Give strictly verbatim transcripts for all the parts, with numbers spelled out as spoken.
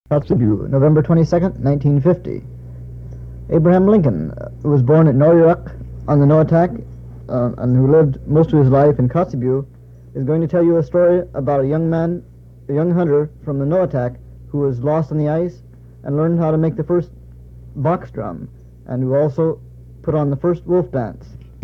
Kotzebue, November twenty-second, nineteen fifty. Abraham Lincoln, uh, who was born at Noyaruck on the Noatak uh, and who lived most of his life in Kotzebue, is going to tell you a story about a young man, a young hunter from the Noatak who was lost on the ice and learned how to make the first box drum, and who also put on the first wolf dance.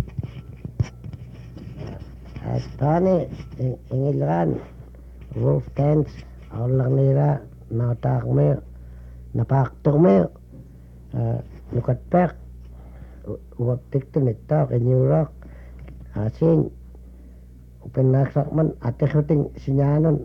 Tani ingilran wolf dance aulang nira natak me napak tok me nukat pek uwak tik tu nitak inyurak asin upen naksak man ate khuting sinyanan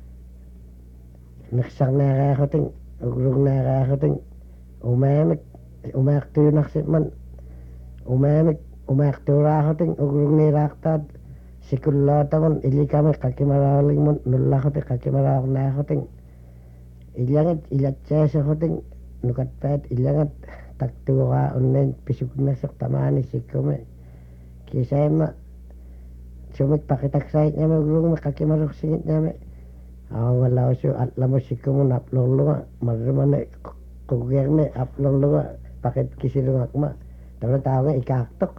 naksak nara khuting ugrung nara khuting umamek umak tu naksit man umamek umak tu ra khuting ugrung nirak tad sikulla taman ili kami kaki maraling mun nulla khote kaki marak na khoting ilangat ilatcha sa khoting nukat pat ilangat taktuwa unnen pisukna sak tamani sikume kisema sumek pakitak sai nyame gurung kaki maruk singit nyame awala su atlamo sikumu naplolunga marmane kugerne aplolunga paket kisilunga kuma tawa tawa ikaktok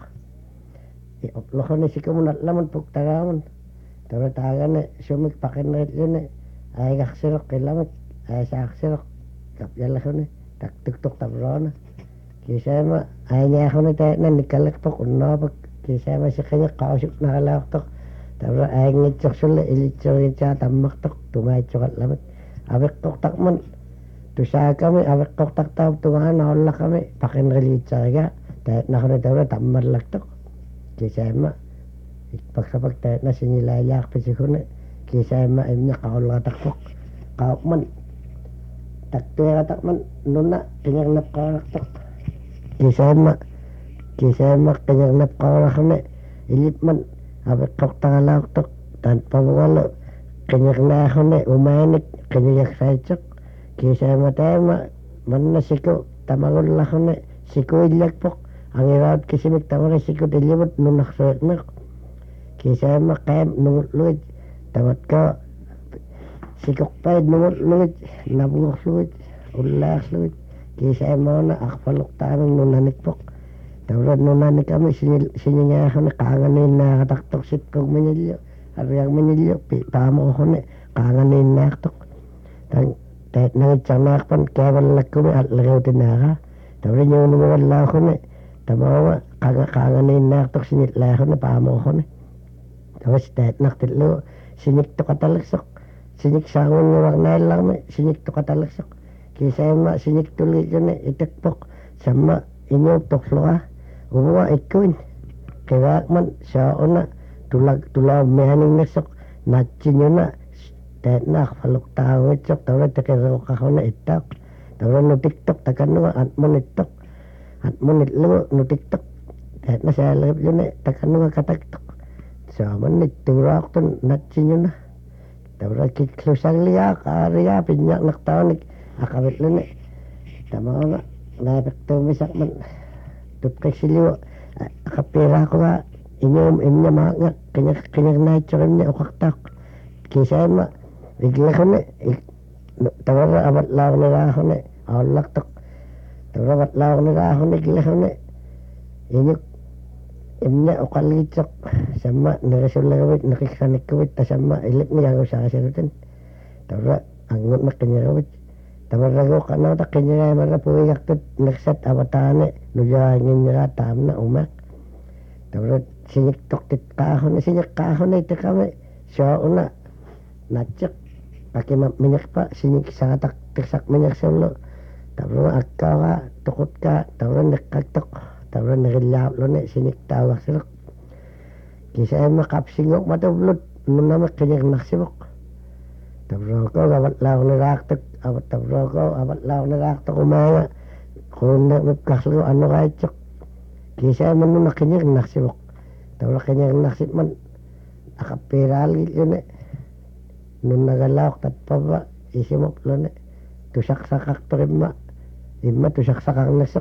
lohone sikamunat lamun puk tagamun tawa tagane sumik pakenret yune ay gaksirok kilamat ay saksirok kapyalahone tak tuktok tabrona kisema ay nyahone ta nan nikalek pok unno kisema sikanya kausuk nakalak tok tabra ay ngitsok sulle ilitsok cha tammak tok tumay chokat lamat abek tok takman tusa kami abek tok tak tab tungan olla kami pakenreli chaga ta nahone tabra tammar lak tok kisema ipaksapak tayo na sinilayak pisikune kisema imnya kaula takpok kaupman taktuya takman nuna kenyang nap kaulak tok kisema kisema kenyang nap kaulak ne ilipman abek tok tangalak tok tanpa mengalo kenyang nahone umanik kenyak saicok kisema tayo manna siku tamangul lahone siku ilyak pok ang irawat kisimik tamang sikot ilibot nung naksuot mo kisema kaem nungut luwit tamat ko sikok paid nungut luwit nabungok luwit ulak luwit kisema na akpalok tamang nunanik pok tawrad nunanik kami sinyanya ako na kanganin na kataktok sit kong manilyo ariyang manilyo pamo ako na kanganin na katok tahit nangitsang nakpan kaya walak kumi at lagaw tinaka tawrad yung numawala ako na tamawa kaga kanganin nak tok sinit lahon na pamo ko na tapos tet nak titlo sinik to katalaksok sinik sangon ngurang na lang me sinik to katalaksok kisema sinik tulit yun na itekpok sama inyo tok loa uwa ikuin kaya man sa ona tulag tulag mehaning nasok natsin yun na tet nak falok tao itsok tawad takero kako na itak tawad no tiktok takanwa at mo nitok at monit lo no tiktok at na sa lab yun eh takano nga kataktok sa manit turak ton natsin yun na tawra kiklusang liya kariya pinyak naktawanik akabit lo ne tama nga napik tumisak man tupkay siliwa akapira ko nga inyom imnya mga kanyak kanyak na itsok imnya ukaktak kisema igla ko ne tawra abat lang nila ko ne awalak tok tawrat law ni raho ni gilahone inyuk imnya ukalitok sama narasulawit nakiksanikawit ta sama ilit ni gago sa kasirutin tawra angot makinyawit tawarago kana ta kinyay mara puyak tut naksat abatane nujangin nira tamna umak tawra sinik tok tit kahon sinik kahon ite kami so una natsak pakai minyak pa sinik sangatak tiksak minyak solo tawra akka ka tukot ka tawra nakaktok tawra nakilap lo ne sinik tawak silok kisaya makapsingok matablot nunamak kanyak naksibok tawra ko abat law na raktok abat tawra ko abat law na raktok umanga kung nakakaslo ano ka itsok kisaya man nunak kanyak naksibok tawra kanyak naksib man akapiral yun ne nun nagalawak tatpaba isimok lo ne tusak sakak terima imma tusak sakak nasok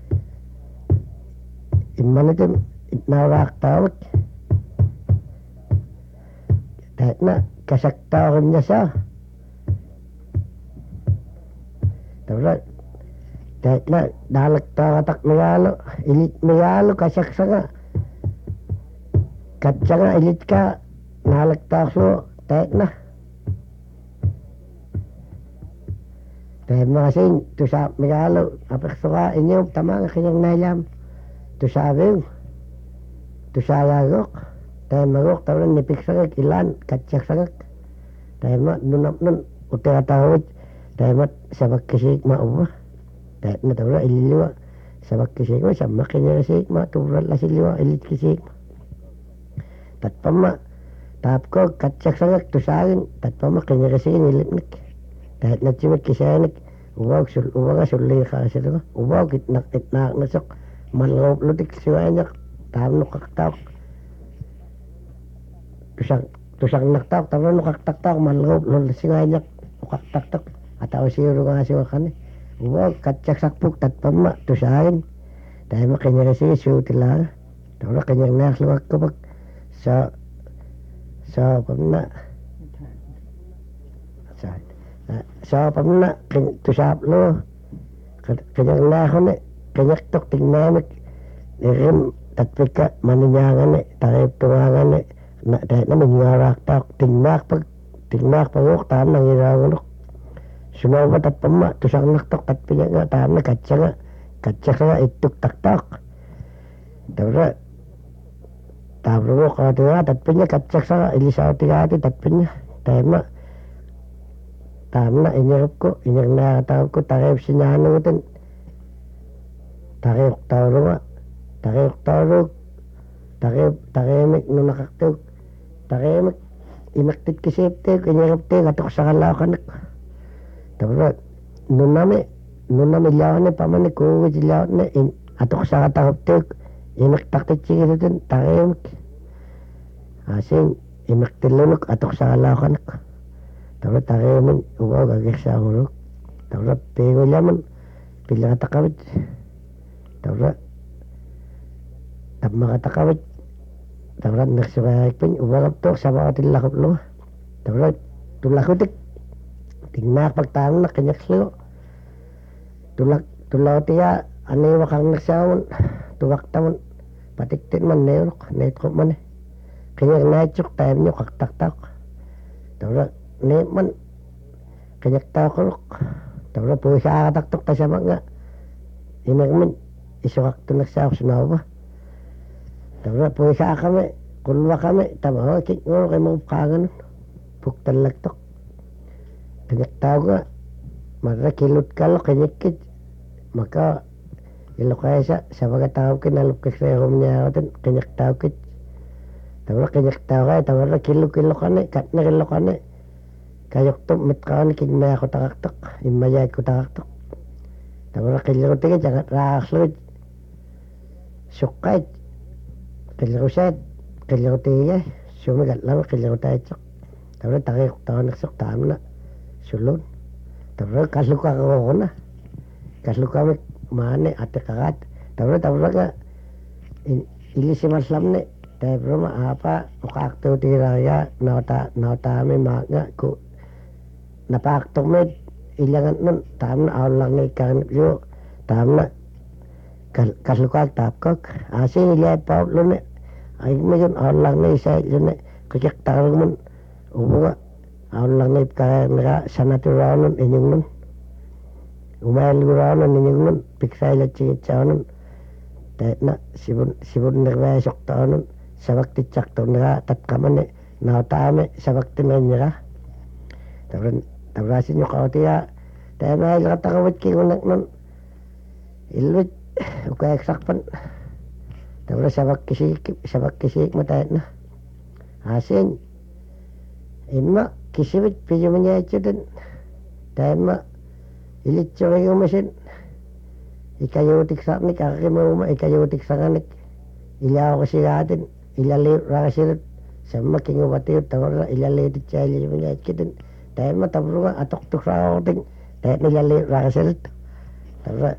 imma natin itnawak tawag tahit na kasak tawag niya sa Tabra taitna dalak tawatak megalo ilit megalo kasaksanga katsanga ilit ka nalak taklo taitna Temasin tusap megalo apeksoa inyo tamang kanyang nayam tusabing tusayagok temagok tawlan nipiksagak ilan katsaksagak tema nunap nun utera tahut temat sabak kisik ma uba taitna tawla ililiwa sabak kisik ma sama kanya kisik ma tubrat lasiliwa ilit kisik ma tatpama tapko katsaksagak tusagin tatpama kanya kisik ilitnik taitna cimik kisanik uwag sul uwaga sulli khasir uwag itnak itnak nasok malop lutik siwanyak tam nukaktak tusak tusak naktak tam nukaktak tak malop lul siwanyak nukaktak tak atau siru nga siwakan uwag katsak sakpuk tatpama tusain tayo makanya kasi suutila tawla kanyang nakluwag kapag sa sa pamna sa sa pamna tusap lo kanyang nahon kanyak tok tingmamik irim tatpika maninyangan eh tarip tuwangan eh na dahil na manyarak tak tingmak pag tingmak pagok tam nang irawalok sumawa tatpama tusak naktok tatpinya nga tam na katsa nga katsa nga ituk taktak tawra tabro ka tiwa tatpinya katsa nga ilisaw tigati tatpinya tema tamna inyarap ko inyar na tawag ko tarip sinyano utin tarip tawro nga tarip tawro tarip tarimik no nakaktog tarimik inaktit kisiptig inyarap tig atok sa kalakanak tawra nunami nunami lawan ni pamanik kuwit lawan ni atok sa katakaptig inaktaktit sigit utin tarimik asing imaktilunok atok sa kalakanak tawra taremen uwag agik sa urok tawra pengo laman pila katakawit tawra tap makatakawit tawra nagsukayag pin uwag aptok sa bakatil lakop lo tawra tulakotik tingnak pagtangan na kanyak silo tulak tulaw tiya aniwa kang nagsawon tuwak tamon patiktin man neurok netrok man eh kanyak naitsok tayo nyo kaktaktak tawra ni man kanyak tao korok tawra po sa akataktok ta sama nga inak man isukak to nagsawak sunawa tawra po sa kami kulwa kami tama kik ngoro kay mga kangan buktan lagtok kanyak tao nga mara kilot kalo kanyak kit maka ilo kaya sa sa mga tao kinalop kasayom niya kanyak tao kit tawra kanyak tao kaya tawra kilo kilo kane kat na kilo kane kayok to mitkaan kigmaya ko takaktok imayay ko takaktok tawra kilo tingin jangat rakslod sukait kilo set kilo tingin sumigat lang kilo tayo tsok tawra takik tawa nagsok tam na sulon tawra kasluka ko na kasluka mi mane ate kagat tawra tawra ka ilisi maslam ne tawra ma apa ukakto tiraya nauta nauta mi maga ko napaktok med ilangan nun tam na awlang na ikan yo tam na kaslukak tapkok asin ilay pa lo ne ay mayon awlang na isa yun ne kajak tarong mun ubuga awlang na ikaya nga sanaturanon inyong nun umayal guranon inyong nun piksay la chingit sa nun dahil na sibun sibun nagwayasok ta nun sabak titsak to nga tatkaman ne nautame sabak tinanya tawran tawrasin nyo kao tiya tayo na ilo katakawit kingunak nun ilwit ukayak sakpan tawra sabak kisik sabak kisik matayat na asin ima kisibit piyo manya ito din tayo ma ilit siya kayo masin ikayotik sak ni kakakimuma ikayotik sakanik ilaw kasi atin ilaliw rakasirit sama kingubatiyo tawra ilaliw dit siya ilaw manya ito din tayo matabro nga atok tok sa akoting tayo nilaliw rakasirit tawra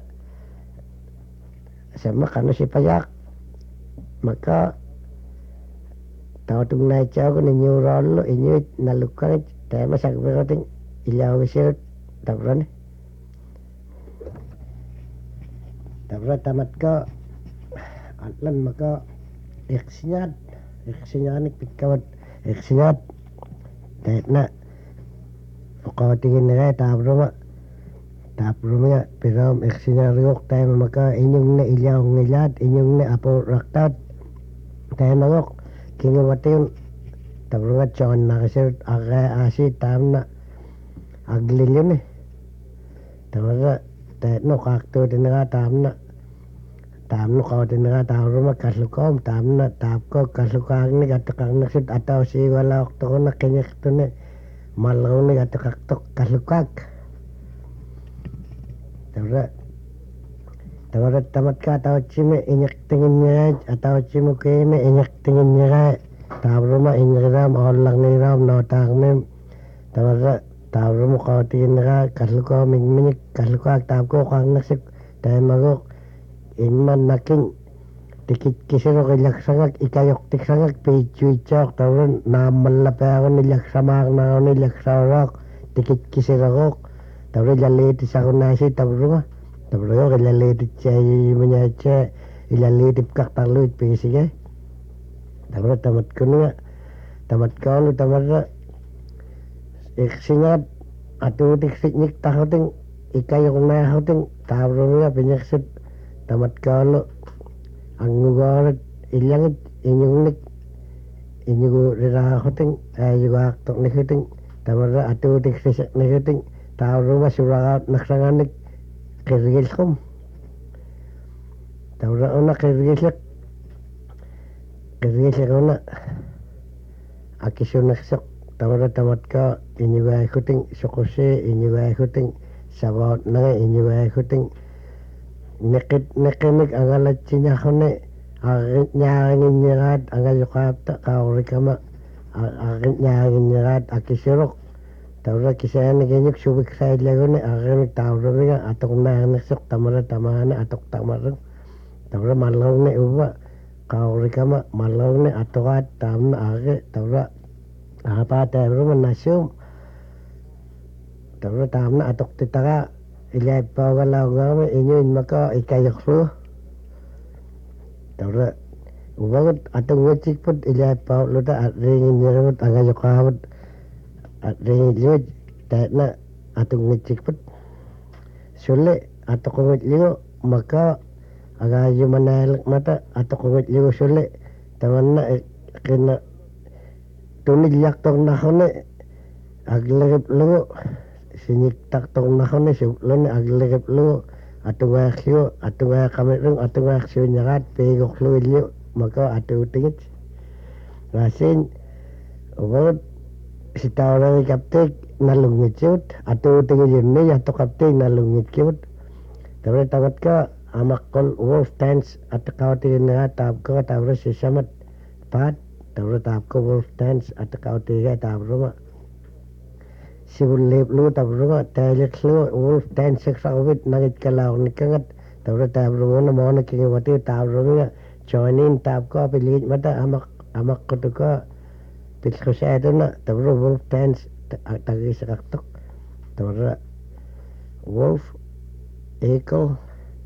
sama kano si payak maka tawatong na ito ako ninyo rolo inyo nalukan tayo masagpirating ilaw kasirit tawra ni Tabra tamat ko atlan maka iksinyat iksinyanik pitkawat iksinyat tet na uqawatigin ngai tabruma tabruma piram iksinyariok tayo maka inyong na ilyaw ngilat inyong na apo raktat tayo nagok kingawatin tabruma chon na kasi aga asi tam na aglilyon eh tabra tayo no kakto din nga tam na tam no kaw din nga tabruma kaslukom tam na tap ko kaslukang ni gatakang naksit ataw si wala okto ko na kinyak to na malaw ni gatakaktok kaslukak tabra tabra tamat ka ataw chime inyak tingin niya ataw chimo kene inyak tingin niya tabruma inyaram ollang ni ram no tangmem tabra tabruma kaw tingin nga kaslukom mingminik kaslukak tap ko kang naksit tayo magok inman naking tikit kisiro kilaksangak ikayok tiksangak pichuichok tawron naman lapayagon nilaksamak na nilaksarak tikit kisirokok tawron ilaliti sa kunasi tabrunga tabrunga ilaliti chay manyacha ilaliti pkak taluit pisige tawron tamat kuninga tamat kaulu tamat iksingat atu tiksiknik tahoting ikayok na hoting tabrunga pinyaksit tamat kaulu ang ngugarat ilyangit inyungnik inyugu rirahoting ayugu aktok nikiting tamarra atutik sisak nikiting tauruma suragat naksanganik kirgilkom taurra una kirgilak kirgilak una akisunaksok tamarra tamat ka inyugu aykuting sukusi inyugu aykuting sabaut na inyugu aykuting nekit nekemik angalat sinyahone agit nyangin nyerat angal yukapta kaurikama agit nyangin nyerat akisirok taura kisayan genyuk subik said lagone agit taura miga atok nang nesok tamara tamana atok tamarang taura malaw ne uba kaurikama malaw ne atokat tamna agit taura apa taura manasum taura tamna atok titaka ilay pawalaw ngame inyo maka ikayakro taura ubangot atong ngecik put ilay paw luta at ringin nyeramot angayokawot at ringin liwad tayo na atong ngecik put suli ato kongit liwo maka agayo manalak mata ato kongit liwo suli taman na kina tunilyak tong nakone aglagip liwo sinik tak tong nakone sublon aglagip liwo atong aksyo atong akamirong atong aksyo nyarat pegok liwo maka ato tingit rasin ubod si tawra ni kaptek nalungit siut ato tingit yun ni ato kaptek nalungit kiut tabi tamat ka amakol wolf dance at kautin nga tab ko tabra si samat pat tabra tab ko wolf dance at kautin nga tabra ma sibul lep lu tabra ma taylek lu wolf dance sa ubit nagit kalaw ni kangat tabra tabra mo na mo na kingiwati tabra nga join in tab ko pilit mata amak amak ko to ko pil ko sa ito na tabra wolf dance tagi sa kaktok tabra wolf eagle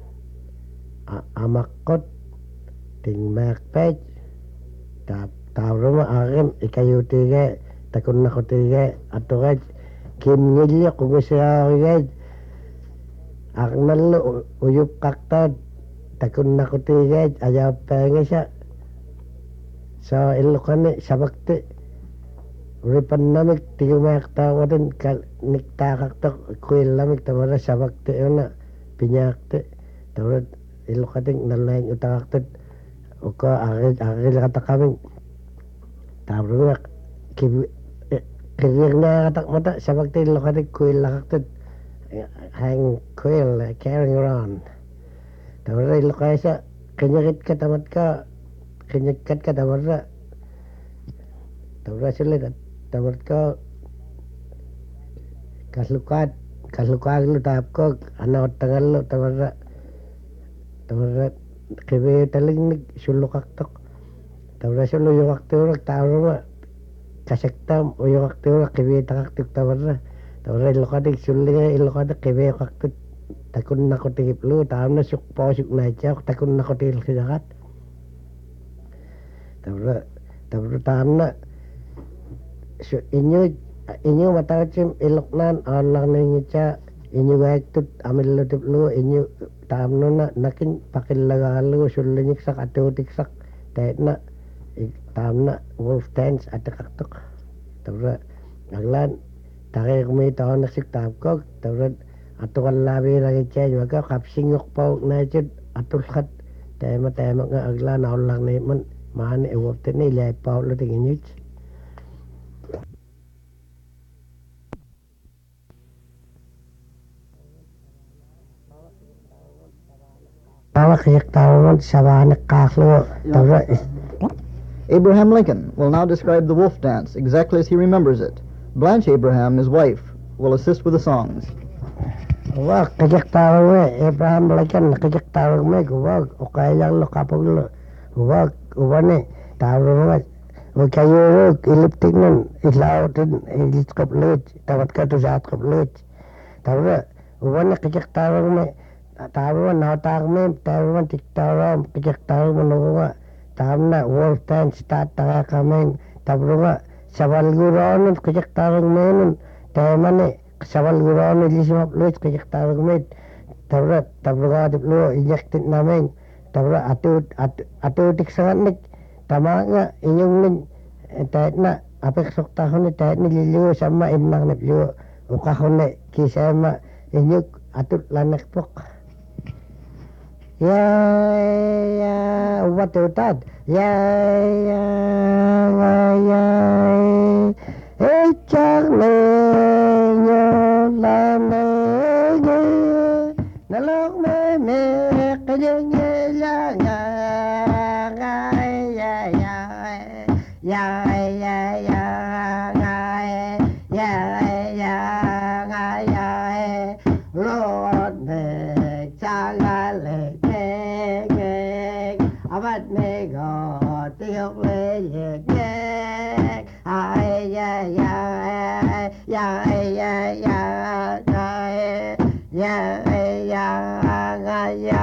amakot ting makpej tap tavroma agem ikayutige takun na kotige atogaj kim ngilya kumusya gaj aknal uyup kaktad takun na kotige ayaw pengesya sa ilokane sabakte ripan namik tigumak tawadan kal niktakaktok kuil lamik tamara sabakte na pinyakte tawad ilokating nalaing utakaktot uka agil agil kata kami tabruna kirir na katak mata sabakte ilokating kuil lakaktot hang kuil carrying around tawad ilokay sa kinyakit ka tamat ka kinyakat ka tamarra tawad sila tamat ka kaslukat kaslukat lu tahap ko anak tangal lu tamarra tamarra kebe taling nig sulok aktok tamarra sulo yung akturak tamarra kasektam o yung akturak kebe takaktok tamarra tamarra ilokadik sulinga ilokadik kebe aktok takun na ko tigip lu tam na suk po suk na chok takun na ko til khidagat tabra tabra tam na so inyo inyo matachim iloknan Allah na ngicha inyo gaitut amil lutip lu inyo tam no na nakin pakil lagalu sulinik sak atutik sak tet na tam na wolf dance atakaktok tabra aglan tagay kumi taon na sik tam ko tabra atukan labi lagi chay maka kapsingok pau na chud atulkhat tema tema nga aglan Allah na man man e wopte ni lay pau lu tingin yuch Abraham Lincoln will now describe the wolf dance exactly as he remembers it. Blanche Abraham, his wife, will assist with the songs. Wag kajak tawag me Abraham Lincoln kajak tawag me wag okay lang lo kapag lo wag uwane tawag me wag kayo wag iliptik nun ilaw din ilit kaplit tawat ka to sa at kaplit tawag uwane kajak tawag me tawag na tawag me tawag tik tawag kajak tawag mo no tamna wolf dance start taga kamen tawag sawal guron kajak tawag me nun temane sawal guron ilismap lut kajak tawag me tawag tawag diplo injected namen tawag atut atut tik sangat tama nga inyong nin tet na apek sok tahon ni tet ni liliyo sama inang niliyo ukahon ni kisema inyong atut lanek pok ya ya ubat utad ya ya ya ya echak le nyo lame nyo nalok me me kajenge ya ya ya ya ya ya ya ya ya ya Lord me chagale abat me go tiok le ye ay ya ya ya ya ya ya ya ya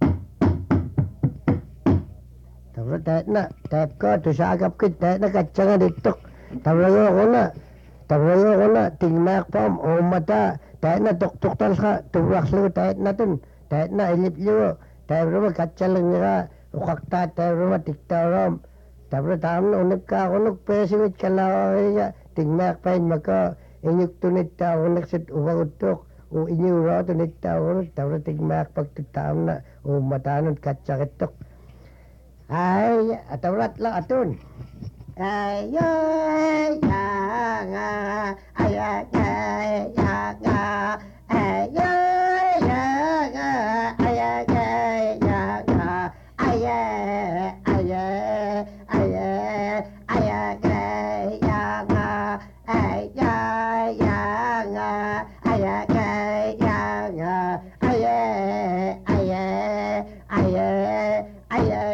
tawra tet na tet ko to sa agap kit tet na kachanga ditok tawra yo kona tawra yo kona tingnak pam o mata tet na tok tok tal kha turak lu tet na tun tet na ilip lu tawra kachaleng ra ukakta tawra tiktaram tawra tam no unik ka unuk pesimit kala ya tingnak pain maka inyuk tunit ta unik sit ubagutok o inyu ra tunit ta unik tawra tingnak pag tutam na o matanot kachakitok ay tawrat la atun ay ya ya ay ya ya ya ay ya ya ay ya ya ay ya ay ya ay ya ay ya ay ya ay ya ya ay ya ya ay ya ay ya ay ya ay ya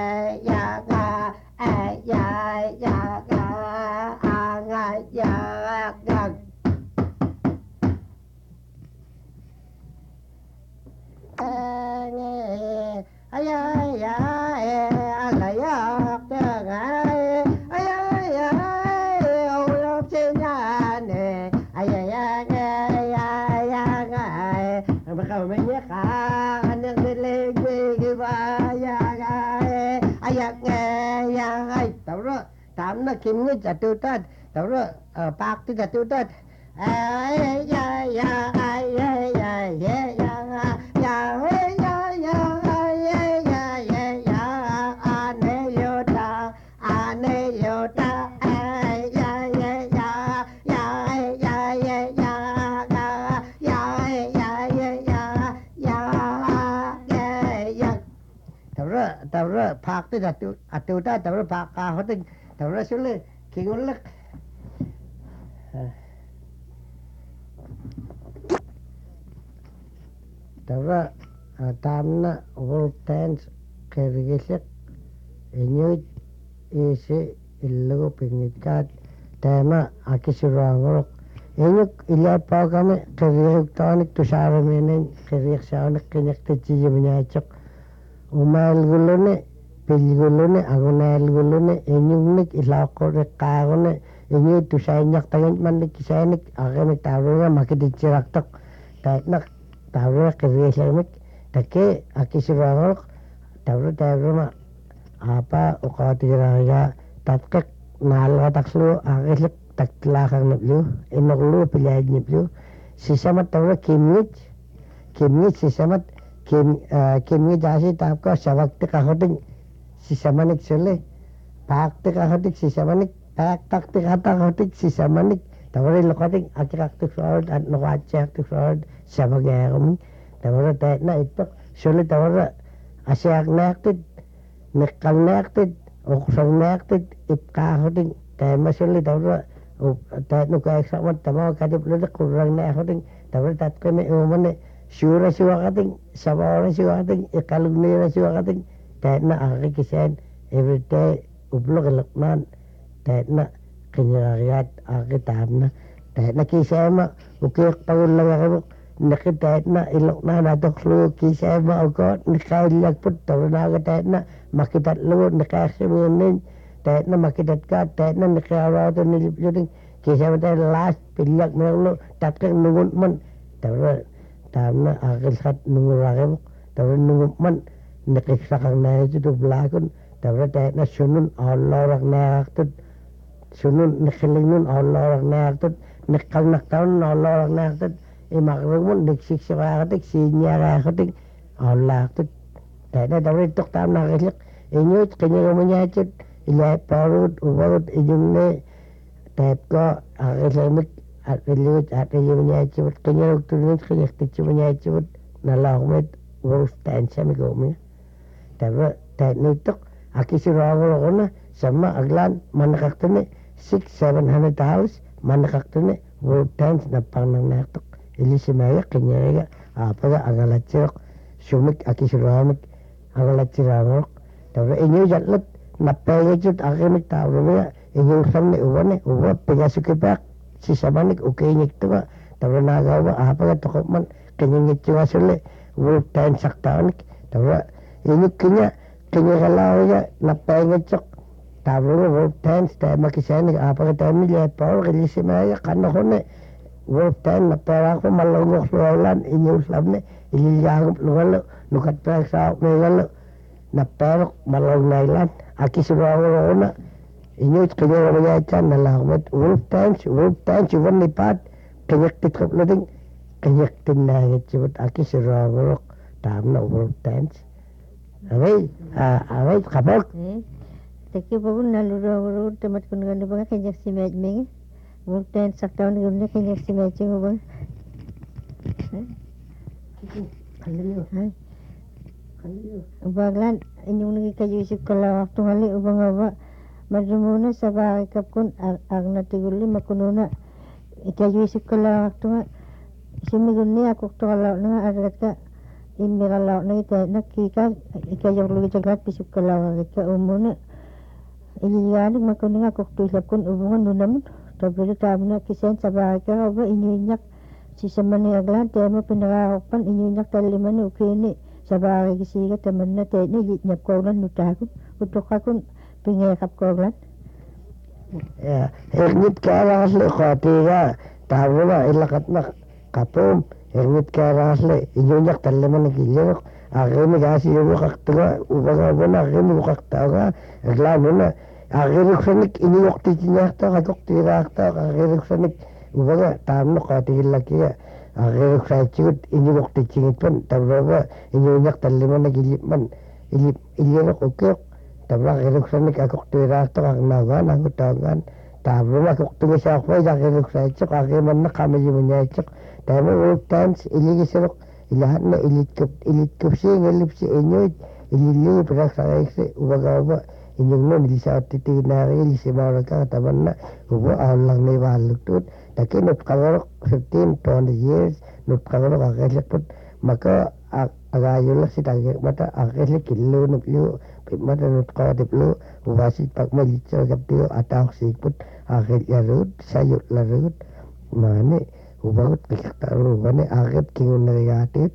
tam na kim ngi jatu tat tawra pak ti jatu tat ay ya ya ay ya ya ya ya ya ya ya ya ya ya ya ane yota ane yota ay ya ya ya ya ya ya ya ya ya ya ya ya ya tawra tawra pak ti jatu atu tat tawra pak ka hoting tawra sule kingulak tawra tamna wolf dance kerigisek inyut isi illugu pingikat tema akisurangorok Inyuk iliappaakami qiriiruktaanik tusaarumiinin qiriirsaanik qiñiqtitsiyumiñaatsoq umaalgulluni pilgulluni agunaalgulluni inyugnik ilaaqquriqqaaruni inyu tusaaññartagin mannik kisaanik aqimik taaruga makititsiraktoq taatnaq taaruga qiriillarimik takkee akkisiruangoq tawru taaruma aapaa uqaatigilaarigaa tatqiq naalgataqluu aqilliq taktlaaqarniplu inorluu pilaajniplu sisamat tawra kimngit kimngit sisamat kim kimngit aasi taapka savaktiqahotik sisamanik suli paaqtiqahotik sisamanik paaqtaqtiqataqhotik sisamanik tawra iloqatik akiqaqtiqsuarut atnoqaatsiaqtiqsuarut savagaarumin tawra taatna ittoq suli tawra asiaqnaaqtit miqqalnaaqtit uqsornaaqtit itqaahotik taamasulli tawra taatnukaaiksaqmat tamaa katipluti qurrangnaaqhotik tawra tatqimi uumani suurasuaqatik savaorasuaqatik iqalugniirasuaqatik taatna aqikisaan everyday ubluqiluqnaan taatna qiñiqarigaat aqitaamna taatna kisaama ukiiqpagullagarimuq niki taatna iluqnaan atoqluu kisaama ukoot niqaillakput tawranaaga taatna makitatlugu niqaassimiinnin taatna makitatkaat taatna niqiaraatuniliplutik kisaama taatna last pillak meerlu tatqiq nungunman tawra taamna aqilqat nunguraqimuq tawra nungumman niqiksaqarnaajutublaakun tawra taatna sunun aalloraqnaaqtut sunun niqilignun aalloraqnaaqtut niqqalnaqtaun aalloraqnaaqtut imaqrugmun niksiksiqaaqatik siiñaaqaaqatik aallaaqtut taatna tawra ittoqtaamna aqilliq iñuut qiñigumiñaatut ilaappaarut uvarut iñungne taatko aqillimik aqilligut aqiyumiñaatsimut qiñaruktulimit qiñiqtitsimuñaatsimut nalaaqmit urus taansamikuumia tawra taatniittoq akisiruaguruquna sama aglaan manaqaqtuni six seven hundred hours manaqaqtuni world times nappaqnarnaaqtoq ilisimaaga qiñariga aapaga agalatsiroq sumik akisiruamik agalatsiraanguroq tawra iñuujatlut nappaigachut aqimik taarumiga iñuursamni uvani uva pigasukipaaq sisamanik ukiiñiktuga tawra naagauva aapaga toqopman qiñingitsigasuli world times saqtaanik tawra iñukkiña qiñiqalaariga nappaigachsoq taaruga world times taamakisaanik aapaga taamiliappauru qilisimaaga qannoquni world time nappaaraaqu mallungoqluaulaan iñuuslamni ililyaagum lugalu nukatpaaqsaaqmiigalu nappaaruq mallugnailaan akisiruaguruquna iñuut qiñiqamigaatsan nalaaqmat world times world times uvannipaat qiñiqtitqiplutin qiñiqtinnaagitsivut akisiruaguruq taamna world times avai avai qabok Taki bagun naluru temat kungan banga kenyak simet mengi Mungkin saktaun gumnya kenyak simet cing ubang Ubaglan inyong nagi kayu isip kala waktu hali ubang aba madrumuna sabah kapkun agna tiguli makununa kayu isip kala waktu nga simiguni aku waktu kala nga agrat ka immirala na ita nakika ikayaw lugi jagrat isip kala waktu umuna iliyanik makununga waktu isapkun ubungan nunamun tabiri tamna kisen sabah ka aba inyunyak sisamani aglan tema pinarapan inyunyak talimani ukini sabah kisiga tamanna teni nyap kaulan nutakun utokakun pingekap kaulan ya hernit kalasle khatiga tawla ilaqatna qapum hernit kalasle inyunyak talimani kilok agimi gasi yugo qaqtuga ubaga bona agimi qaqtaga aglanuna agiruksanik ini waqti tinyaqta qaqtiraaqta agiruksanik ubaga taamno qaatigillakiga agiruksaachigud ini waqti tingitpan tawraga inyunyak talimani kilipman ilip iliraq ukiq tabla agiruksanik aqtiraaqta qaqnagan agutagan taamno aqtugisaaqwa agiruksaachig agimanna qamajimunyaachig taamno world times iligisiraq ilahanna ilitkup ilitkupsiing ilipsi inyuit ililii piraksaraiksi ubagaba inyungno nilisaatitiginari ilisimaraka tamanna uba aallangni baallugtut takin nutqagaraq fifteen twenty years nutqagaraq aqilliqput maka agayulaq sitagmata aqilli killuunuplu pimata nutqaatiplu ubasit pakma litsaragaptiyo atauqsiikput aqillarut sayutlarut Mani ubangot kiktaru bani agad kingun narigatit.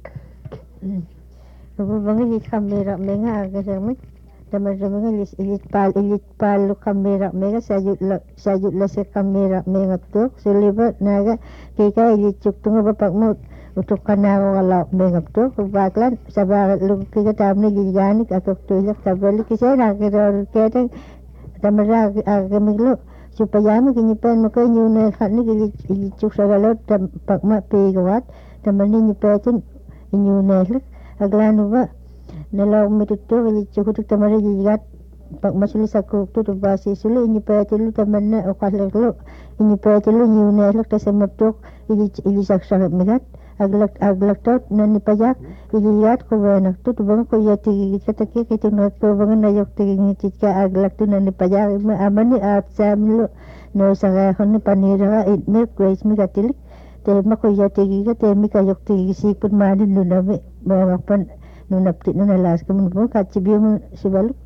Ubanga ilit kamera menga agasamit. Damadamanga ilit ilit pal ilit palu kamera menga sayut la sayut la se kamera menga tu suliba naga kika ilit cuktunga bapak mut untuk kanaro kalau menga tu kubaklan sabar lu kika tamni gigani kakak tu jak tabali kisah nak kira kira damada agamiglo supaya mi kinyipan makai nyune khatni ilit ilit cuk sagalo tam pakma pegawat tamani nyipatin nyune lek aglanu ba nalaw mitutu ilit cuk tamari gigat pak masuli sakuk tu basi sulu nyipatin lu tamanna okaslek lu nyipatin lu nyune lek tasamaptuk ilit ilit saksangat migat aglak aglak tot nani pajak igiat ko bana tu tu bang ko yati kata ke ke tu not ko bang na yok ti ngit ka aglak tu nani pajak ma amani at samlu no saga honni panira it milk grace mi gatilik te ma ko yati ga te mi ka yok ti si pun mani nu na me ma pan nu nap ti nu na las ko mun ko ka ci bi mu sibalu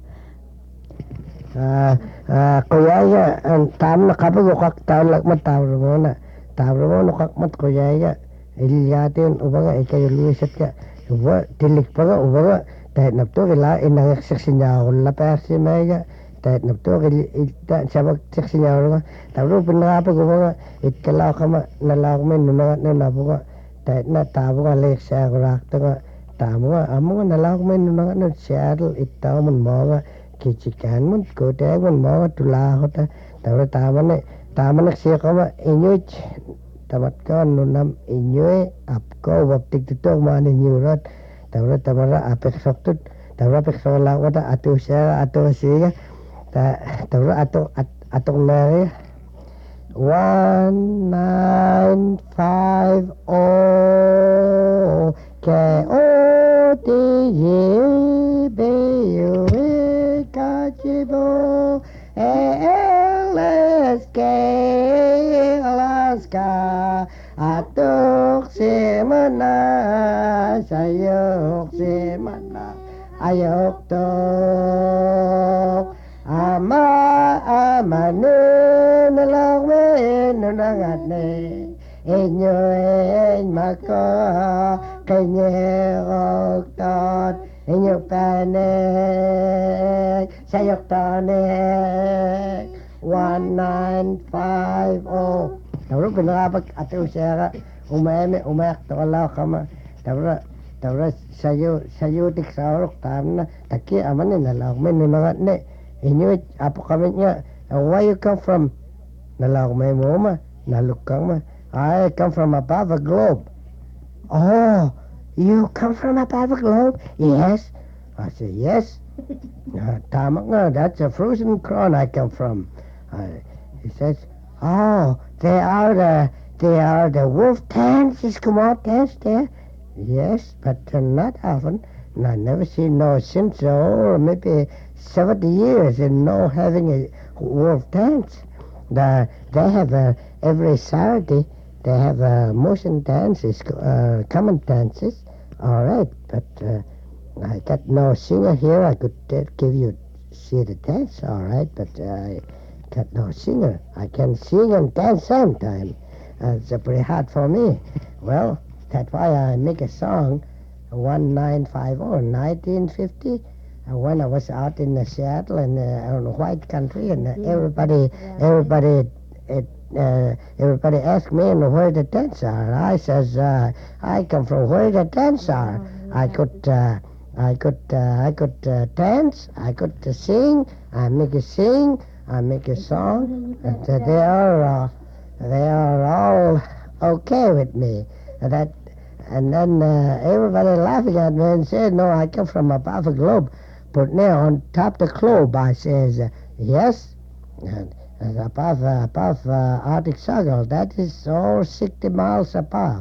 Ah ah koyaya an tam na kapu kak taw lak mat taw romona taw romona kak mat koyaya iliyatin ubaga ikay luisat ka uba tilik paga ubaga tahit napto kila inang seksinya ulla persi mega tahit napto kila sabak seksinya ulla taru penapa ubaga itkala kama nalak men nunangat nunabuga tahit na tabuga lek saya kurak tanga tamuga amuga nalak men nunangat nut siadal ittaw mun moga kicikan mun kodeg mun moga tulahota taru tamane tamane siya kama inyuj tamat kan nunam inyue apko waptik tuto mani nyurat tawra tamara apek soktut tawra apek sola wata atu sia atu sia ta tawra atu atung nare one nine five oh K O T Y B U E Kachibo L S K Alaska atuk si mana sayuk si mana ayuk tuk ama amanu nalak me nunangat ne inyo in mako kenyok tot inyo panek sayuk tonek one nine five oh tawra pinarapak atu siya umeme umek tawala kama tawra tawra sayo sayo tik saurok tamna taki amane nalaw me nunangat ne inyo apo kami niya where you come from nalaw me mo ma nalukang ma I come from above a globe. Oh, you come from above a globe? Yes. I say yes. uh, tama nga, that's a frozen crown I come from. Uh, he says, oh, they are the they are the wolf tans is come out dance there. Yes, but uh, not often. And I never seen no since oh maybe seventy years in no having a wolf dance. The they have uh, every Saturday they have uh, motion dances, uh, common dances. All right, but uh, I got no singer here. I could uh, give you see the dance, all right, but uh, I got no singer. I can sing and dance sometime. Uh, it's uh, pretty hard for me. Well, that's why I make a song, one nine five oh, nineteen fifty, uh, when I was out in uh, Seattle and uh, on a white country, and uh, everybody, everybody, it, uh, everybody asked me and where the tents are. I says, uh, I come from where the tents are. I could. Uh, I could uh, I could uh, dance, I could uh, sing, I make a sing, I make a song, and uh, they are uh, they are all okay with me. And that and then uh, everybody laughing at me and said, no, I come from above the globe, but now on top the globe. I says, uh, yes, and, and above uh, above uh, Arctic Circle. That is all sixty miles above.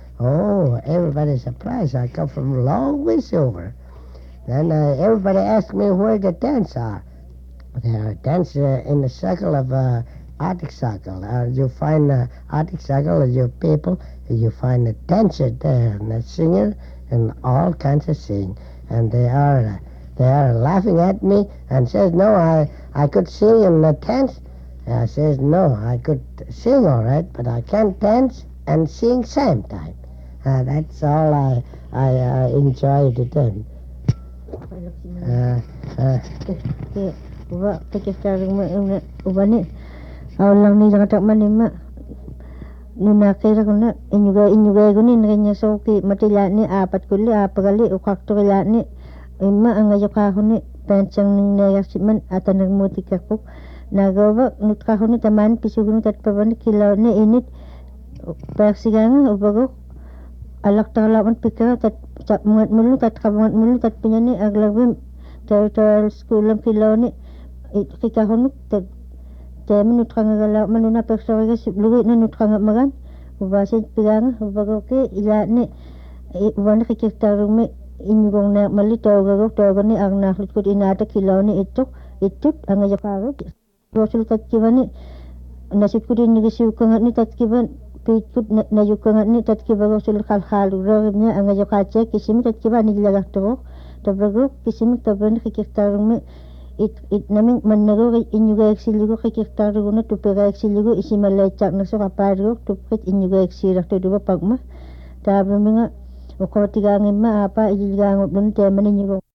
Oh, everybody's surprised. I come from a long ways over. Then uh, everybody asked me where the tents are. They are tents uh, in the circle of uh, Arctic Circle. Uh, you find uh, Arctic Circle, you people, you find a dancer there, and a singer, and all kinds of sing. And they are uh, they are laughing at me and says, no, I, I could sing in the tents. I says, no, I could sing all right, but I can't dance and sing same time. Uh, that's all I I uh, enjoy to do. Uh, uh, Ke uba tekestarung ma una ubani aulang ni jangan tak mani ma nuna kira kuna inyuga inyuga guni nanya soki matila ni apat kuli apa kali ukak tu kala ni imma anga joka huni pencang ning naya siman atanag muti kakuk nagawa nutka huni taman pisu huni tat pabani kilau ni init persigangan ubago alak talaman pikir tat tat muat mulu tat kabangat mulu tat punya ni aglawim territorial school lang kilau ni kita hunu tat temen nutka ngala manuna persoalan siblugi na nutka ngamagan ubasin pigang ubago ke ila ni uban kikirtarung me inyugong na mali togago toga ni ang naklit ko inata kilau ni ituk itut ang ayakago rosul tat kibani nasip ko din nigisiw kangat ni tat kiban pitkut na yukangat ni tat kibago sul khalkhalu rogib niya ang ayakache kisimi tat kiban nilagak to tabago kisimi taban kikirtarung me it it naming mannago inyuga eksiligo kikirtarung na tupega eksiligo isimalecak na so kapargo tupit inyuga eksirak to duba pagma tabi mga ukawatiga ngima apa ijigang dun temen inyuga